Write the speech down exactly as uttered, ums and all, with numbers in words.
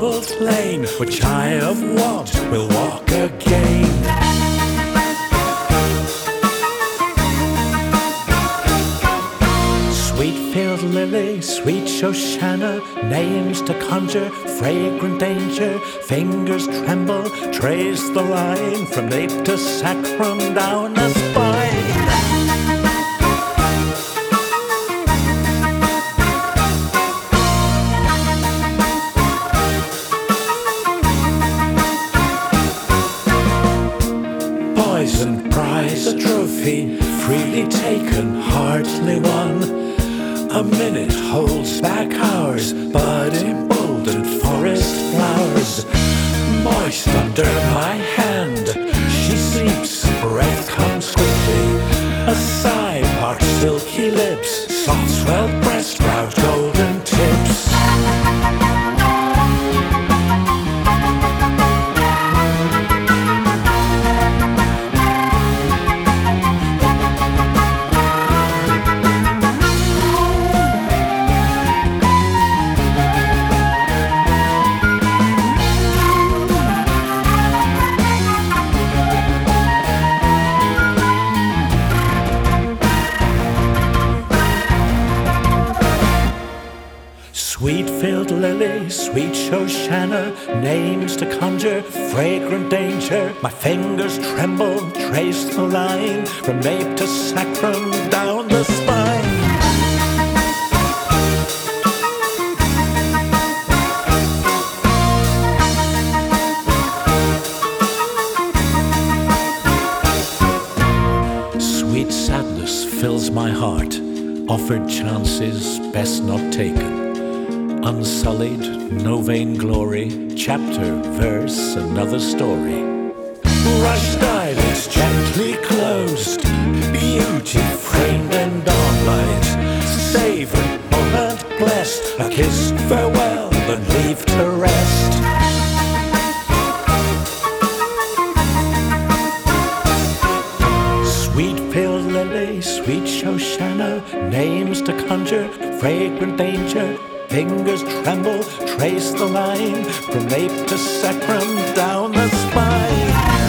cobbled lane, which I have walked, will walk again. Sweet field lily, sweet Shoshana, names to conjure, fragrant danger, fingers tremble, trace the line from nape to sacrum down the spine. Poison prize, a trophy, freely taken, hardly won. A minute holds back hours, but emboldened forest flowers. Moist under my hand, she sleeps, breath comes quickly. A sigh parts silky lips, soft swelled breast, proud golden tips. Sweet field lily, sweet Shoshana, names to conjure, fragrant danger. My fingers tremble, trace the line from nape to sacrum down the spine. Sweet sadness fills my heart, offered chances best not taken. Unsullied, no vain glory, chapter, verse, another story. Rushed eyelids gently closed, beauty framed in dawnlight. Savor, moment blessed, a kiss, farewell, then leave to rest. Sweet field lily, sweet Shoshana, names to conjure, fragrant danger. Fingers tremble, trace the line from nape to sacrum down the spine.